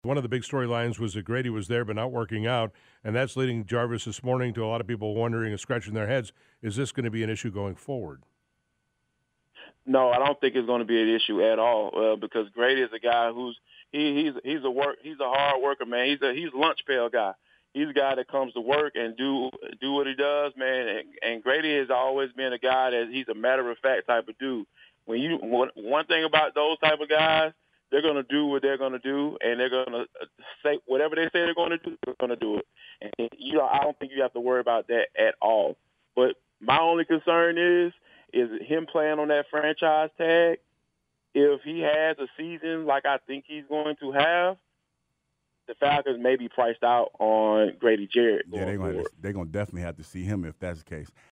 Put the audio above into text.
One of the big storylines was that Grady was there but not working out, and that's leading Jarvis this morning to a lot of people wondering and scratching their heads, is this going to be an issue going forward? No, I don't think it's going to be an issue at all because Grady is a guy who's he's a hard worker, man. He's a lunch pail guy. He's a guy that comes to work and do what he does, man. And Grady has always been a guy that he's a matter of fact type of dude. One thing about those type of guys, they're going to do what they're going to do, and they're going to say whatever they say they're going to do. They're going to do it. And I don't think you have to worry about that at all. But my only concern is him playing on that franchise tag. If he has a season like I think he's going to have, the Falcons may be priced out on Grady Jarrett Yeah, going forward. they're gonna definitely have to see him if that's the case.